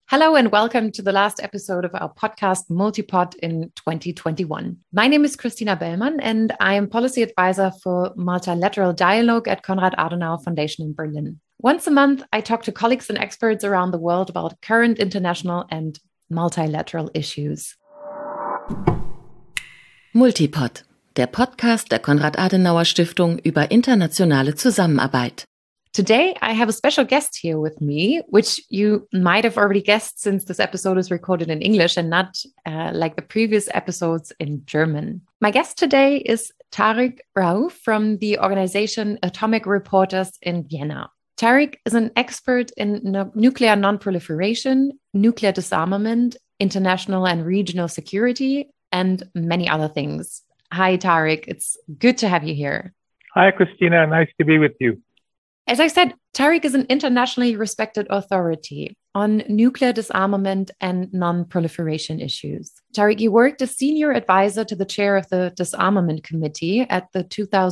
Hello and welcome to the last episode of our podcast Multipod in 2021. My name is Christina Bellmann and I am policy advisor for multilateral dialogue at Konrad Adenauer Foundation in Berlin. Once a month, I talk to colleagues and experts around the world about current international and multilateral issues. Multipod, der Podcast der Konrad-Adenauer-Stiftung über internationale Zusammenarbeit. Today, I have a special guest here with me, which you might have already guessed since this episode is recorded in English and not like the previous episodes in German. My guest today is Tariq Rauf from the organization Atomic Reporters in Vienna. Tariq is an expert in nuclear non-proliferation, nuclear disarmament, international and regional security, and many other things. Hi, Tariq. It's good to have you here. Hi, Christina. Nice to be with you. As I said, Tariq is an internationally respected authority on nuclear disarmament and non-proliferation issues. Tariq, you worked as senior advisor to the chair of the Disarmament Committee at the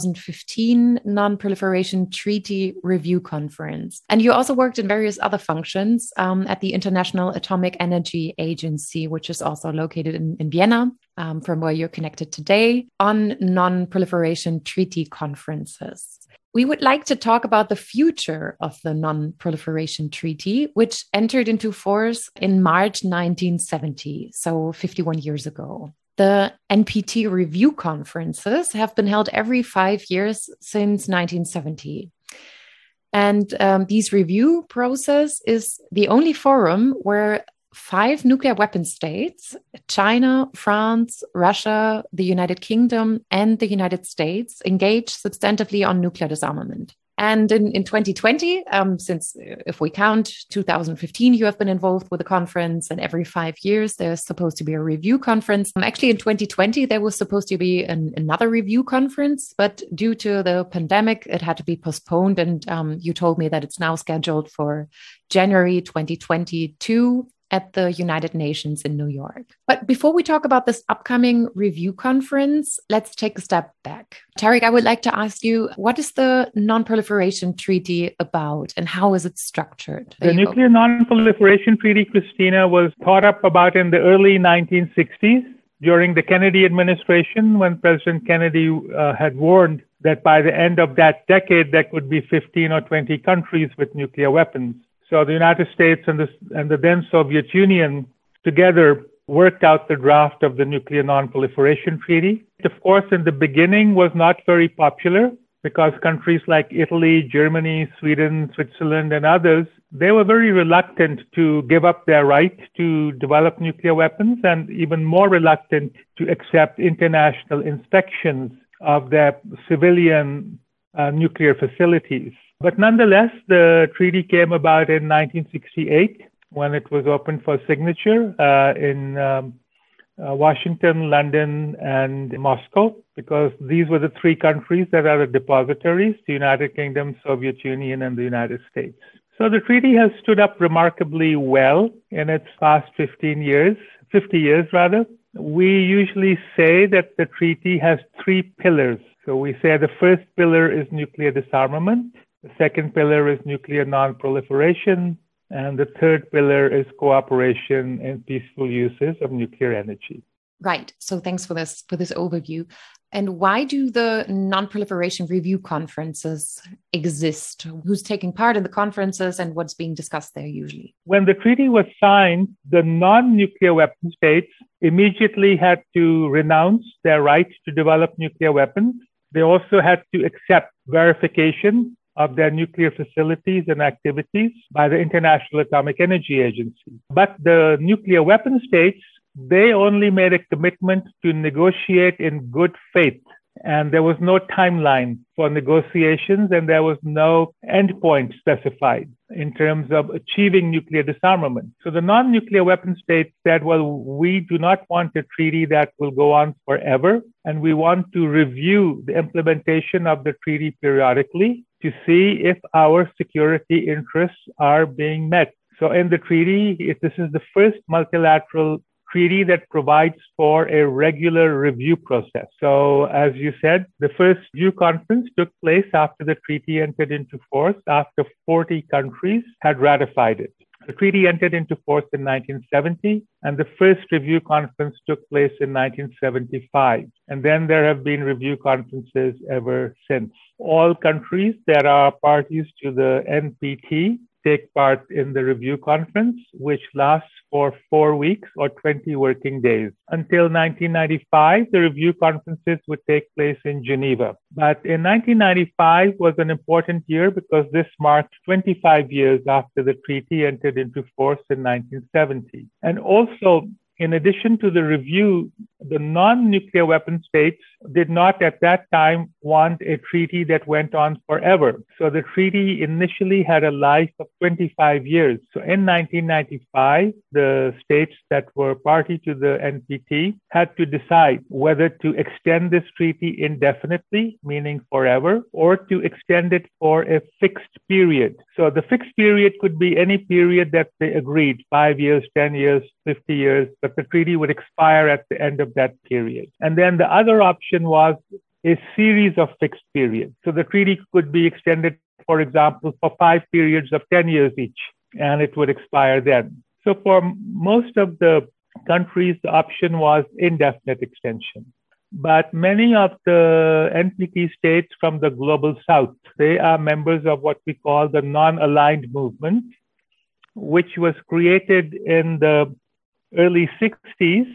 2015 Non-Proliferation Treaty Review Conference. And you also worked in various other functions at the International Atomic Energy Agency, which is also located in Vienna, from where you're connected today, on non-proliferation treaty conferences. We would like to talk about the future of the Non-Proliferation Treaty, which entered into force in March 1970, so 51 years ago. The NPT review conferences have been held every 5 years since 1970. And this review process is the only forum where 5 nuclear weapon states, China, France, Russia, the United Kingdom, and the United States, engage substantively on nuclear disarmament. And in 2020, since if we count 2015, you have been involved with a conference, and every 5 years there's supposed to be a review conference. Actually, in 2020, there was supposed to be another review conference, but due to the pandemic, it had to be postponed. And you told me that it's now scheduled for January 2022. At the United Nations in New York. But before we talk about this upcoming review conference, let's take a step back. Tariq, I would like to ask you, what is the Non-Proliferation Treaty about and how is it structured? The Nuclear Non-Proliferation Treaty, Christina, was thought up about in the early 1960s during the Kennedy administration, when President Kennedy had warned that by the end of that decade, there could be 15 or 20 countries with nuclear weapons. So the United States and the then Soviet Union together worked out the draft of the Nuclear Non-Proliferation Treaty. Of course, in the beginning was not very popular because countries like Italy, Germany, Sweden, Switzerland, and others, they were very reluctant to give up their right to develop nuclear weapons and even more reluctant to accept international inspections of their civilian nuclear facilities. But nonetheless, the treaty came about in 1968 when it was opened for signature in Washington, London, and Moscow, because these were the 3 countries that are the depositories, the United Kingdom, Soviet Union, and the United States. So the treaty has stood up remarkably well in its past 50 years. We usually say that the treaty has 3 pillars. So we say the first pillar is nuclear disarmament. The second pillar is nuclear non-proliferation, and the third pillar is cooperation in peaceful uses of nuclear energy. Right. So thanks for this overview. And why do the non-proliferation review conferences exist? Who's taking part in the conferences and what's being discussed there usually? When the treaty was signed, the non-nuclear weapon states immediately had to renounce their right to develop nuclear weapons. They also had to accept verification of their nuclear facilities and activities by the International Atomic Energy Agency. But the nuclear weapon states, they only made a commitment to negotiate in good faith. And there was no timeline for negotiations, and there was no endpoint specified in terms of achieving nuclear disarmament. So the non-nuclear weapon states said, well, we do not want a treaty that will go on forever, and we want to review the implementation of the treaty periodically to see if our security interests are being met. So in the treaty, this is the first multilateral treaty that provides for a regular review process. So as you said, the first review conference took place after the treaty entered into force, after 40 countries had ratified it. The treaty entered into force in 1970, and the first review conference took place in 1975. And then there have been review conferences ever since. All countries that are parties to the NPT take part in the review conference, which lasts for 4 weeks or 20 working days. Until 1995, the review conferences would take place in Geneva. But in 1995 was an important year because this marked 25 years after the treaty entered into force in 1970. And also, in addition to the review, the non-nuclear weapon states did not at that time want a treaty that went on forever. So the treaty initially had a life of 25 years. So in 1995, the states that were party to the NPT had to decide whether to extend this treaty indefinitely, meaning forever, or to extend it for a fixed period. So the fixed period could be any period that they agreed, 5 years, 10 years, 50 years, but the treaty would expire at the end of that period. And then the other option was a series of fixed periods. So the treaty could be extended, for example, for 5 periods of 10 years each, and it would expire then. So for most of the countries, the option was indefinite extension. But many of the NPT states from the global south, they are members of what we call the non-aligned movement, which was created in the early 60s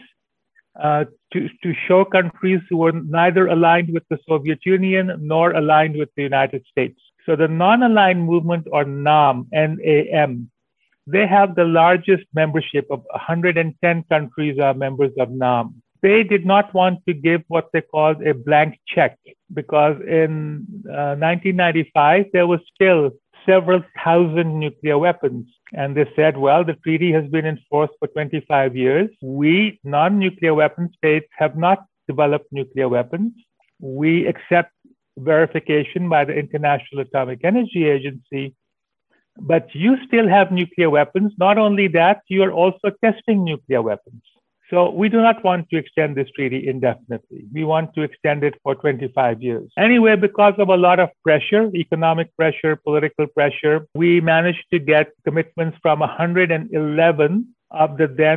to show countries who were neither aligned with the Soviet Union nor aligned with the United States. So the non-aligned movement, or NAM, N-A-M, they have the largest membership of 110 countries are members of NAM. They did not want to give what they called a blank check because in 1995, there was still several thousand nuclear weapons. And they said, well, the treaty has been in force for 25 years. We, non-nuclear weapon states, have not developed nuclear weapons. We accept verification by the International Atomic Energy Agency. But you still have nuclear weapons. Not only that, you are also testing nuclear weapons. So we do not want to extend this treaty indefinitely. We want to extend it for 25 years. Anyway, because of a lot of pressure, economic pressure, political pressure, we managed to get commitments from 111 of the then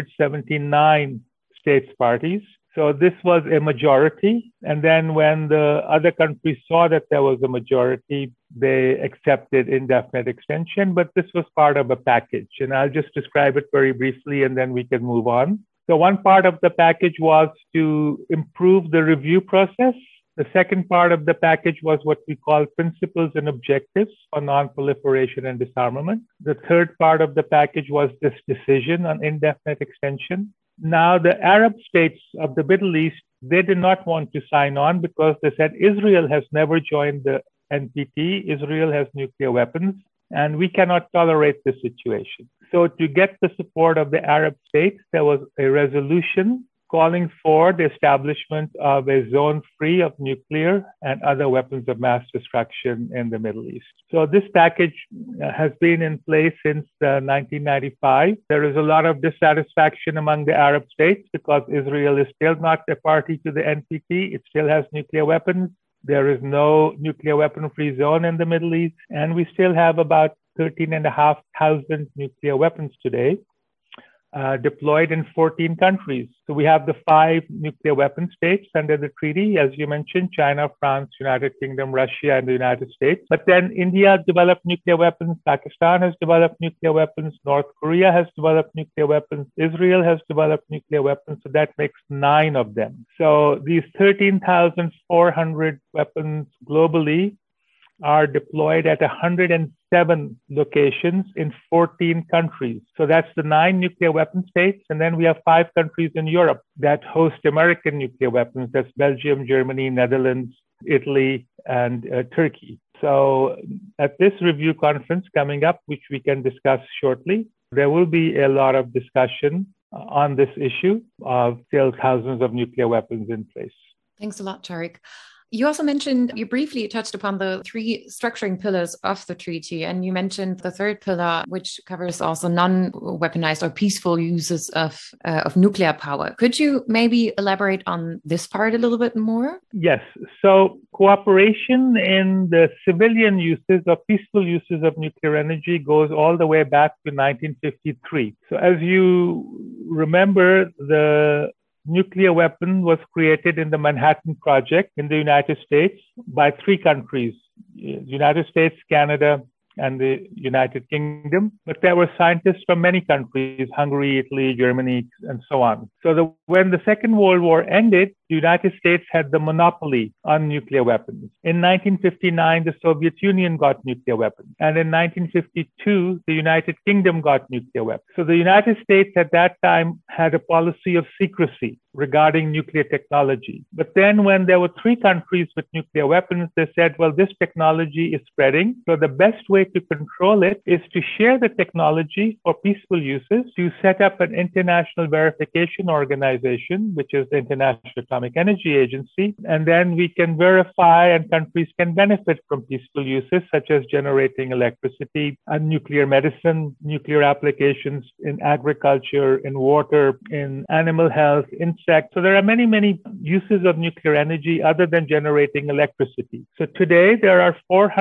179 states parties. So this was a majority. And then when the other countries saw that there was a majority, they accepted indefinite extension. But this was part of a package. And I'll just describe it very briefly, and then we can move on. So one part of the package was to improve the review process. The second part of the package was what we call principles and objectives for non-proliferation and disarmament. The third part of the package was this decision on indefinite extension. Now, the Arab states of the Middle East, they did not want to sign on because they said Israel has never joined the NPT. Israel has nuclear weapons, and we cannot tolerate this situation. So to get the support of the Arab states, there was a resolution calling for the establishment of a zone free of nuclear and other weapons of mass destruction in the Middle East. So this package has been in place since 1995. There is a lot of dissatisfaction among the Arab states because Israel is still not a party to the NPT. It still has nuclear weapons. There is no nuclear weapon-free zone in the Middle East, and we still have about 13,500 nuclear weapons today deployed in 14 countries. So we have the 5 nuclear weapon states under the treaty, as you mentioned, China, France, United Kingdom, Russia, and the United States. But then India developed nuclear weapons, Pakistan has developed nuclear weapons, North Korea has developed nuclear weapons, Israel has developed nuclear weapons, so that makes 9 of them. So these 13,400 weapons globally are deployed at 107 locations in 14 countries. So that's the 9 nuclear weapon states. And then we have 5 countries in Europe that host American nuclear weapons. That's Belgium, Germany, Netherlands, Italy, and Turkey. So at this review conference coming up, which we can discuss shortly, there will be a lot of discussion on this issue of still thousands of nuclear weapons in place. Thanks a lot, Tariq. You also mentioned, you briefly touched upon the three structuring pillars of the treaty, and you mentioned the third pillar, which covers also non-weaponized or peaceful uses of nuclear power. Could you maybe elaborate on this part a little bit more? Yes. So cooperation in the civilian uses or peaceful uses of nuclear energy goes all the way back to 1953. So as you remember, the nuclear weapon was created in the Manhattan Project in the United States by three countries, United States, Canada, and the United Kingdom. But there were scientists from many countries, Hungary, Italy, Germany, and so on. So when the Second World War ended, the United States had the monopoly on nuclear weapons. In 1959, the Soviet Union got nuclear weapons. And in 1952, the United Kingdom got nuclear weapons. So the United States at that time had a policy of secrecy regarding nuclear technology. But then when there were three countries with nuclear weapons, they said, well, this technology is spreading. So the best way to control it is to share the technology for peaceful uses, to set up an international verification organization, which is the International Atomic Energy Agency. And then we can verify and countries can benefit from peaceful uses, such as generating electricity and nuclear medicine, nuclear applications in agriculture, in water, in animal health, insects. So there are many, many uses of nuclear energy other than generating electricity. So today there are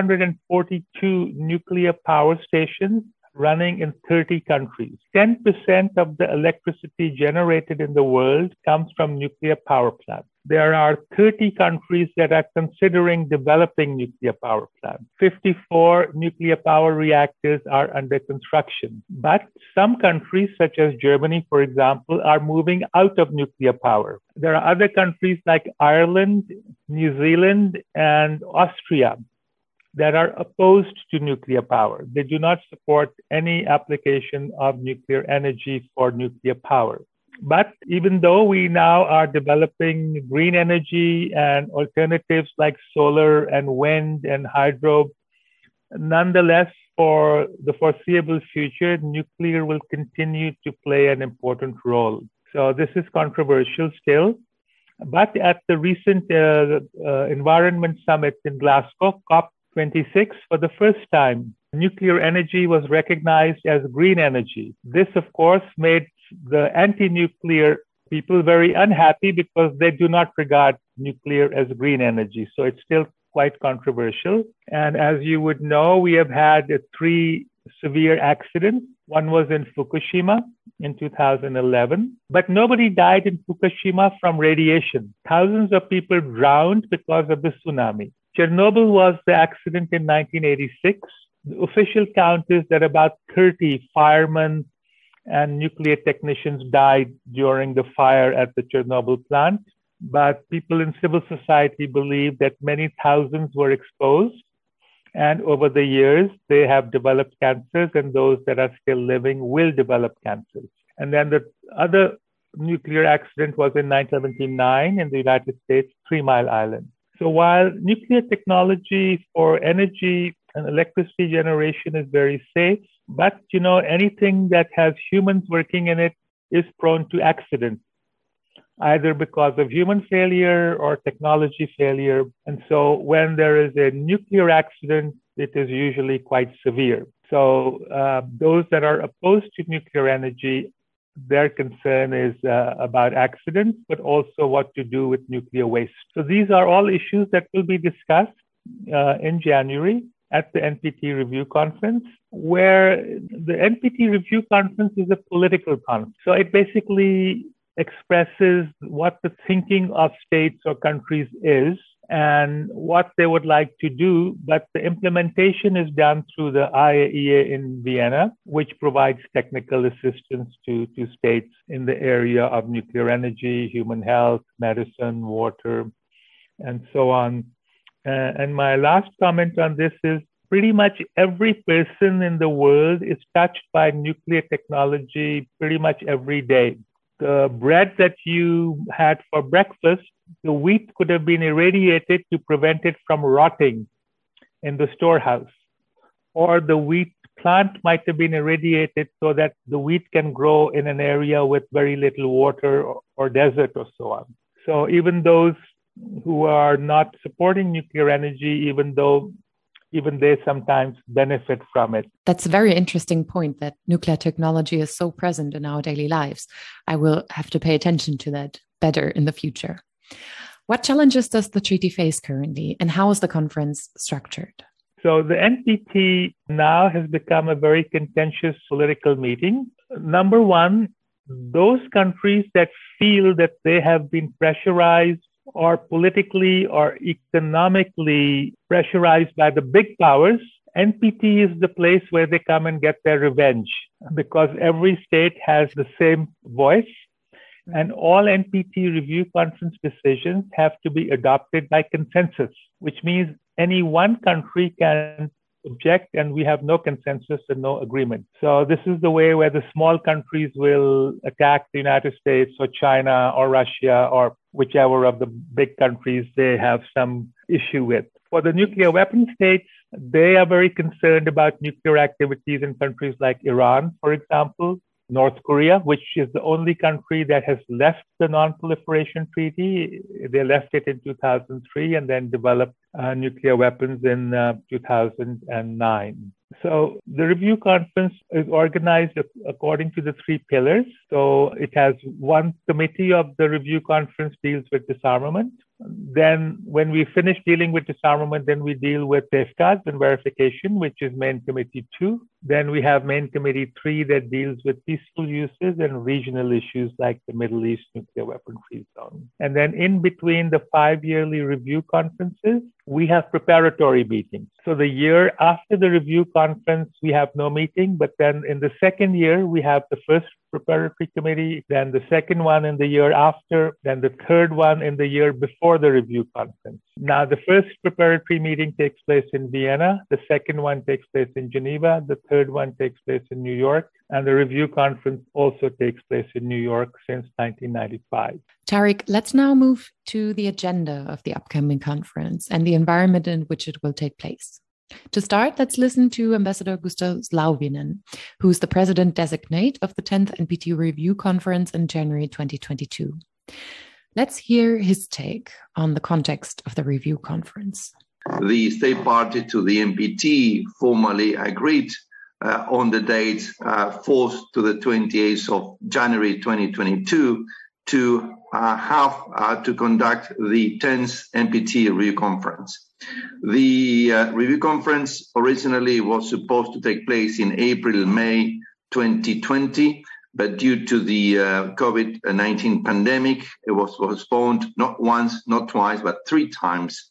442 nuclear power stations running in 30 countries. 10% of the electricity generated in the world comes from nuclear power plants. There are 30 countries that are considering developing nuclear power plants. 54 nuclear power reactors are under construction. But some countries, such as Germany, for example, are moving out of nuclear power. There are other countries like Ireland, New Zealand, and Austria that are opposed to nuclear power. They do not support any application of nuclear energy for nuclear power. But even though we now are developing green energy and alternatives like solar and wind and hydro, nonetheless, for the foreseeable future, nuclear will continue to play an important role. So this is controversial still. But at the recent Environment Summit in Glasgow, COP26, for the first time, nuclear energy was recognized as green energy. This, of course, made the anti-nuclear people very unhappy because they do not regard nuclear as green energy. So it's still quite controversial. And as you would know, we have had three severe accidents. One was in Fukushima in 2011, but nobody died in Fukushima from radiation. Thousands of people drowned because of the tsunami. Chernobyl was the accident in 1986. The official count is that about 30 firemen and nuclear technicians died during the fire at the Chernobyl plant. But people in civil society believe that many thousands were exposed. And over the years, they have developed cancers, and those that are still living will develop cancers. And then the other nuclear accident was in 1979 in the United States, 3 Mile Island. So while nuclear technology for energy and electricity generation is very safe, but anything that has humans working in it is prone to accidents, either because of human failure or technology failure. And so when there is a nuclear accident, it is usually quite severe. So those that are opposed to nuclear energy, their concern is about accidents, but also what to do with nuclear waste. So these are all issues that will be discussed in January at the NPT Review Conference, where the NPT Review Conference is a political conference. So it basically expresses what the thinking of states or countries is and what they would like to do, but the implementation is done through the IAEA in Vienna, which provides technical assistance to states in the area of nuclear energy, human health, medicine, water, and so on. And my last comment on this is pretty much every person in the world is touched by nuclear technology pretty much every day. The bread that you had for breakfast, the wheat could have been irradiated to prevent it from rotting in the storehouse. Or the wheat plant might have been irradiated so that the wheat can grow in an area with very little water or desert or so on. So even those who are not supporting nuclear energy, even they sometimes benefit from it. That's a very interesting point, that nuclear technology is so present in our daily lives. I will have to pay attention to that better in the future. What challenges does the treaty face currently, and how is the conference structured? So the NPT now has become a very contentious political meeting. Number one, those countries that feel that they have been pressurized or politically or economically pressurized by the big powers, NPT is the place where they come and get their revenge, because every state has the same voice, and all NPT review conference decisions have to be adopted by consensus, which means any one country can object and we have no consensus and no agreement. So this is the way where the small countries will attack the United States or China or Russia or whichever of the big countries they have some issue with. For the nuclear weapon states, they are very concerned about nuclear activities in countries like Iran, for example, North Korea, which is the only country that has left the Non-Proliferation Treaty. They left it in 2003 and then developed nuclear weapons in 2009. So the review conference is organized according to the three pillars. So it has one committee of the review conference deals with disarmament. Then when we finish dealing with disarmament, then we deal with safeguards and verification, which is main committee 2. Then we have main committee 3 that deals with peaceful uses and regional issues like the Middle East nuclear weapon-free zone. And then in between the 5 yearly review conferences, we have preparatory meetings. So the year after the review conference, we have no meeting, but then in the second year, we have the first preparatory committee, then the second one in the year after, then the third one in the year before the review conference. Now, the first preparatory meeting takes place in Vienna, the second one takes place in Geneva, the third one takes place in New York, and the review conference also takes place in New York since 1995. Tariq, let's now move to the agenda of the upcoming conference and the environment in which it will take place. To start, let's listen to Ambassador Gustav Slauvinen, who is the president-designate of the 10th NPT Review Conference in January 2022. Let's hear his take on the context of the review conference. The state party to the NPT formally agreed on the date 4th to the 28th of January 2022 to to conduct the 10th NPT Review Conference. The review conference originally was supposed to take place in April-May 2020, but due to the COVID-19 pandemic, it was postponed not once, not twice, but 3 times.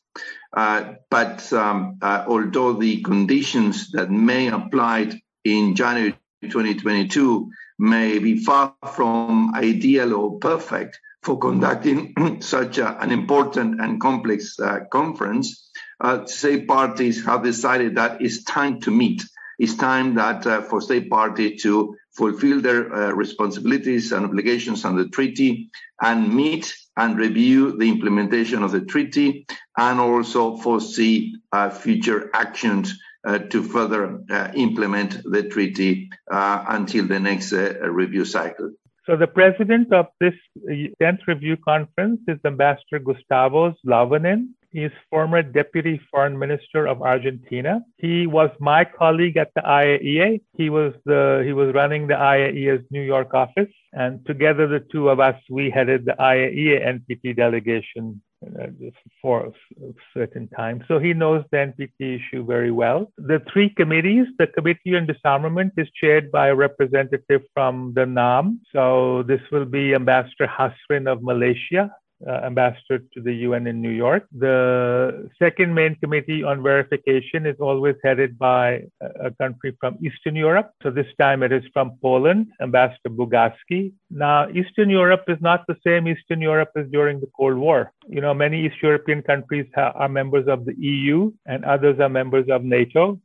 But although the conditions that may apply in January 2022 may be far from ideal or perfect for conducting such an important and complex conference, state parties have decided that it's time to meet. It's time that for state parties to fulfill their responsibilities and obligations on the treaty and meet and review the implementation of the treaty and also foresee future actions to further implement the treaty until the next review cycle. So the president of this 10th Review Conference is Ambassador Gustavo Slauvinen. He is former Deputy Foreign Minister of Argentina. He was my colleague at the IAEA. He was running the IAEA's New York office, and together the two of us, we headed the IAEA NPT delegation for a certain time. So he knows the NPT issue very well. The 3 committees, the Committee on Disarmament is chaired by a representative from the NAM. So this will be Ambassador Hasrin of Malaysia, ambassador to the UN in New York. The second main committee on verification is always headed by a country from Eastern Europe. So this time it is from Poland, Ambassador Bugaski. Now, Eastern Europe is not the same Eastern Europe as during the Cold War. You know, many East European countries are members of the EU and others are members of NATO.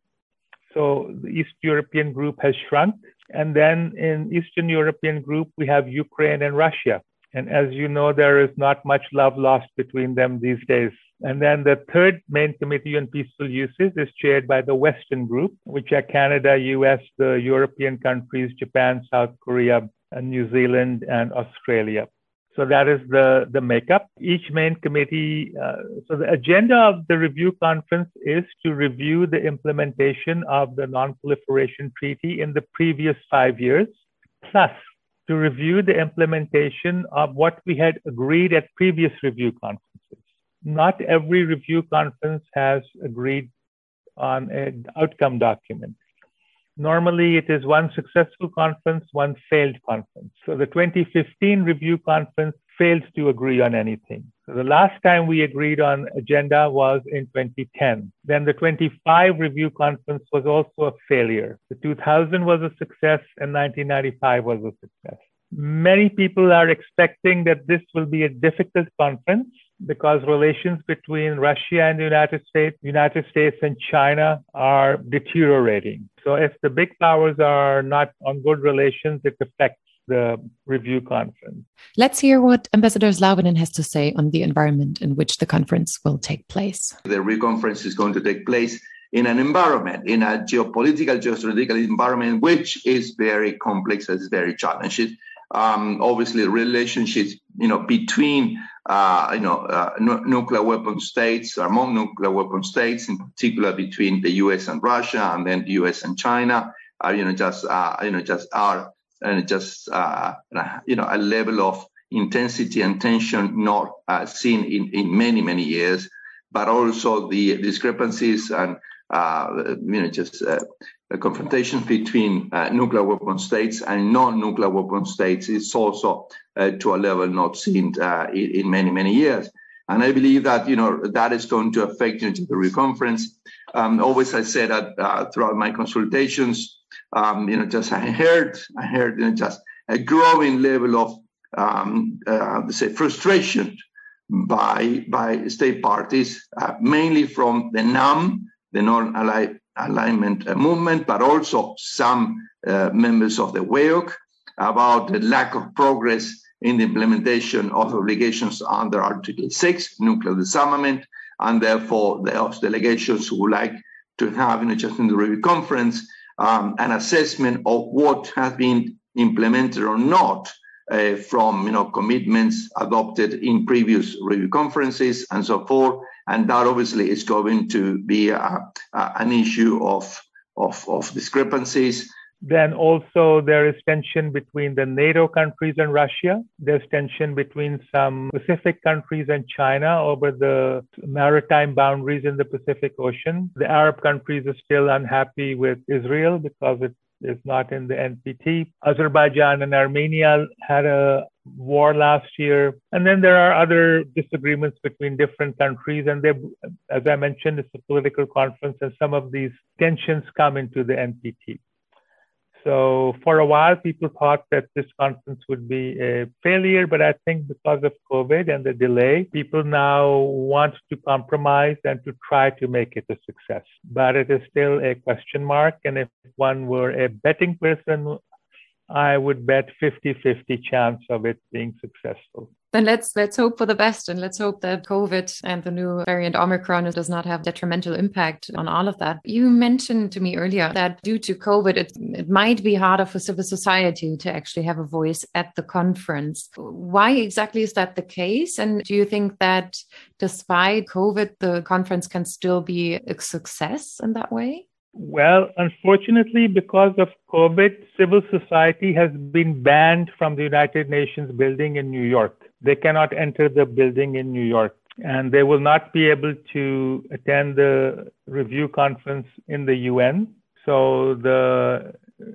So the East European group has shrunk. And then in Eastern European group, we have Ukraine and Russia. And as you know, there is not much love lost between them these days. And then the third main committee on peaceful uses is chaired by the Western group, which are Canada, US, the European countries, Japan, South Korea, and New Zealand, and Australia. So that is the makeup. Each main committee, so the agenda of the review conference is to review the implementation of the Non-Proliferation Treaty in the previous 5 years, plus to review the implementation of what we had agreed at previous review conferences. Not every review conference has agreed on an outcome document. Normally, it is one successful conference, one failed conference. So the 2015 review conference failed to agree on anything. So the last time we agreed on agenda was in 2010. Then the 25 review conference was also a failure. The 2000 was a success and 1995 was a success. Many people are expecting that this will be a difficult conference because relations between Russia and the United States and China are deteriorating. So if the big powers are not on good relations, it affects the review conference. Let's hear what Ambassador Zloukhin has to say on the environment in which the conference will take place. The review conference is going to take place in an environment, in a geostrategic environment, which is very complex, and is very challenging. Obviously, relationships, between, nuclear weapon states, among nuclear weapon states, in particular between the U.S. and Russia, and then the U.S. and China, a level of intensity and tension not seen in many, many years, but also the discrepancies and the confrontation between nuclear weapon states and non-nuclear weapon states is also to a level not seen in many, many years. And I believe that, that is going to affect the review conference. Always I said that throughout my consultations, I heard just a growing level of, frustration by state parties, mainly from the NAM, the non-alignment movement, but also some members of the WEOC about the lack of progress in the implementation of obligations under Article 6, nuclear disarmament, and therefore those delegations who would like to have, just in the review conference, an assessment of what has been implemented or not from, commitments adopted in previous review conferences and so forth. And that obviously is going to be an issue of discrepancies. Then also there is tension between the NATO countries and Russia. There's tension between some Pacific countries and China over the maritime boundaries in the Pacific Ocean. The Arab countries are still unhappy with Israel because it is not in the NPT. Azerbaijan and Armenia had a war last year. And then there are other disagreements between different countries. And as I mentioned, it's a political conference, and some of these tensions come into the NPT. So for a while, people thought that this conference would be a failure, but I think because of COVID and the delay, people now want to compromise and to try to make it a success. But it is still a question mark. And if one were a betting person, I would bet 50-50 chance of it being successful. Then let's hope for the best, and let's hope that COVID and the new variant Omicron does not have detrimental impact on all of that. You mentioned to me earlier that due to COVID, it might be harder for civil society to actually have a voice at the conference. Why exactly is that the case? And do you think that despite COVID, the conference can still be a success in that way? Well, unfortunately, because of COVID, civil society has been banned from the United Nations building in New York. They cannot enter the building in New York, and they will not be able to attend the review conference in the UN. So the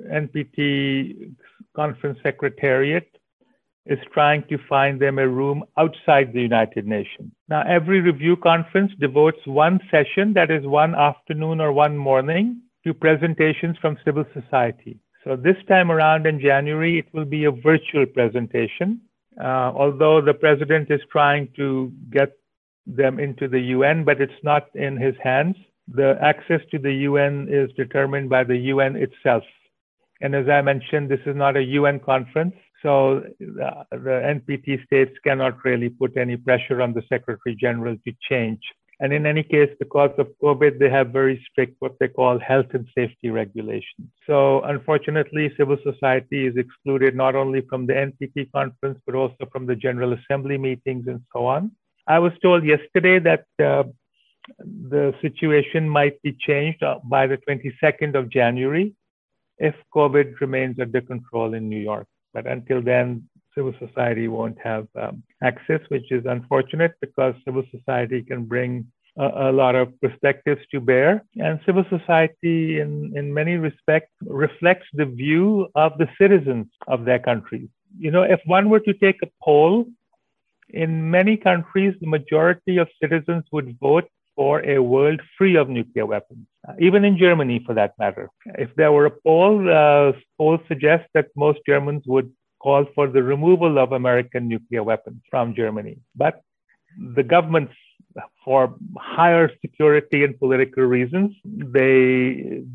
NPT conference secretariat is trying to find them a room outside the United Nations. Now, every review conference devotes one session, that is one afternoon or one morning, to presentations from civil society. So this time around in January, it will be a virtual presentation. Although the president is trying to get them into the UN, but it's not in his hands. The access to the UN is determined by the UN itself. And as I mentioned, this is not a UN conference. So the NPT states cannot really put any pressure on the Secretary General to change And in any case, because of COVID, they have very strict what they call health and safety regulations. So unfortunately, civil society is excluded not only from the NPT conference, but also from the General Assembly meetings and so on. I was told yesterday that the situation might be changed by the 22nd of January if COVID remains under control in New York. But until then, civil society won't have access, which is unfortunate because civil society can bring a lot of perspectives to bear. And civil society, in many respects, reflects the view of the citizens of their countries. You know, if one were to take a poll, in many countries, the majority of citizens would vote for a world free of nuclear weapons, even in Germany for that matter. If there were a poll, polls suggest that most Germans would call for the removal of American nuclear weapons from Germany. But the governments, for higher security and political reasons, they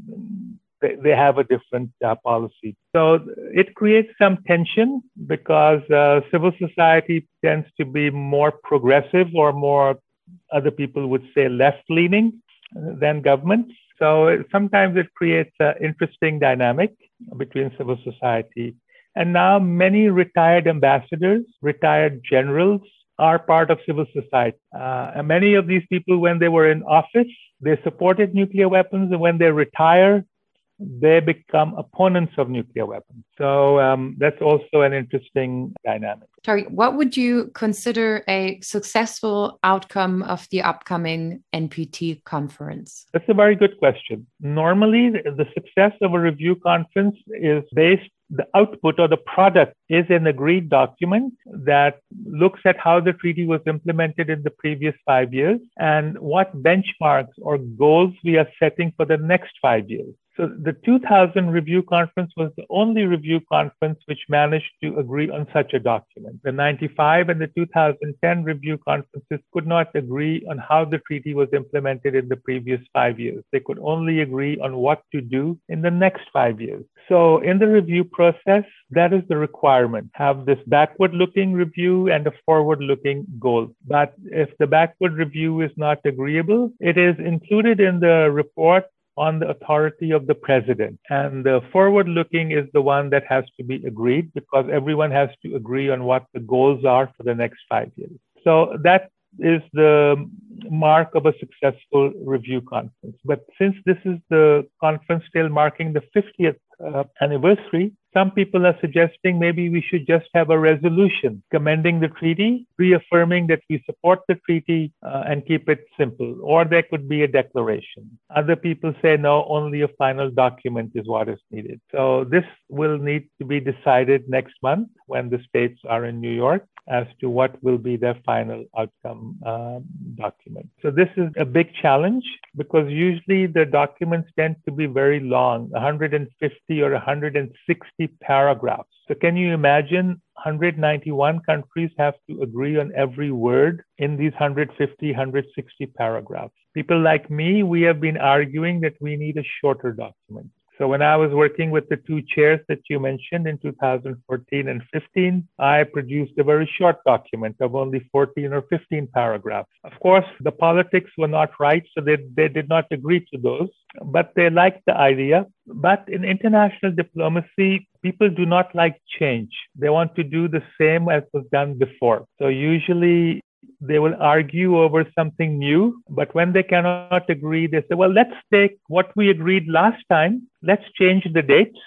have a different policy. So it creates some tension because civil society tends to be more progressive or more, other people would say, left-leaning than governments. So sometimes it creates an interesting dynamic between civil society. And now many retired ambassadors, retired generals are part of civil society. And many of these people, when they were in office, they supported nuclear weapons. And when they retire, they become opponents of nuclear weapons. So that's also an interesting dynamic. Tariq, what would you consider a successful outcome of the upcoming NPT conference? That's a very good question. Normally, the success of a review conference is based, the output or the product is an agreed document that looks at how the treaty was implemented in the previous 5 years and what benchmarks or goals we are setting for the next 5 years. So the 2000 review conference was the only review conference which managed to agree on such a document. The 95 and the 2010 review conferences could not agree on how the treaty was implemented in the previous 5 years. They could only agree on what to do in the next 5 years. So in the review process, that is the requirement. Have this backward-looking review and a forward-looking goal. But if the backward review is not agreeable, it is included in the report on the authority of the president. And the forward-looking is the one that has to be agreed because everyone has to agree on what the goals are for the next 5 years. So that is the mark of a successful review conference. But since this is the conference still marking the 50th anniversary, some people are suggesting maybe we should just have a resolution commending the treaty, reaffirming that we support the treaty and keep it simple. Or there could be a declaration. Other people say, no, only a final document is what is needed. So this will need to be decided next month when the states are in New York as to what will be their final outcome document. So this is a big challenge because usually the documents tend to be very long, 150 or 160 paragraphs. So can you imagine 191 countries have to agree on every word in these 150, 160 paragraphs? People like me, we have been arguing that we need a shorter document. So when I was working with the two chairs that you mentioned in 2014 and 15, I produced a very short document of only 14 or 15 paragraphs. Of course, the politics were not right, so they did not agree to those, but they liked the idea. But in international diplomacy, people do not like change. They want to do the same as was done before. So usually they will argue over something new, but when they cannot agree, they say, well, let's take what we agreed last time, let's change the dates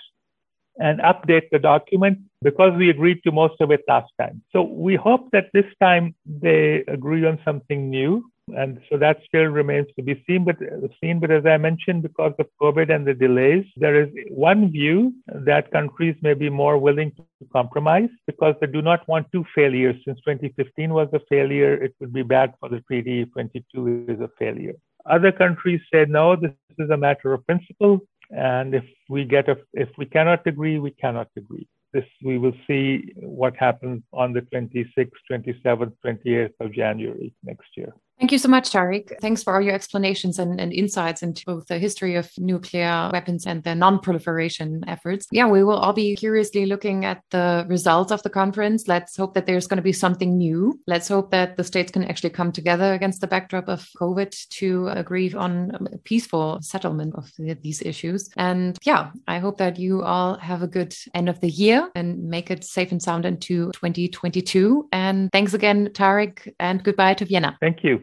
and update the document because we agreed to most of it last time. So we hope that this time they agree on something new. And so that still remains to be seen. But as I mentioned, because of COVID and the delays, there is one view that countries may be more willing to compromise because they do not want two failures. Since 2015 was a failure, it would be bad for the treaty if 22 is a failure. Other countries say, no, this is a matter of principle. And if we cannot agree, we cannot agree. This we will see what happens on the 26th, 27th, 28th of January next year. Thank you so much, Tariq. Thanks for all your explanations and insights into both the history of nuclear weapons and the non-proliferation efforts. Yeah, we will all be curiously looking at the results of the conference. Let's hope that there's going to be something new. Let's hope that the states can actually come together against the backdrop of COVID to agree on a peaceful settlement of these issues. And yeah, I hope that you all have a good end of the year and make it safe and sound into 2022. And thanks again, Tariq, and goodbye to Vienna. Thank you.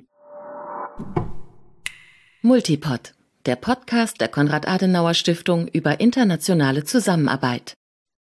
Multipod, der Podcast der Konrad-Adenauer-Stiftung über internationale Zusammenarbeit.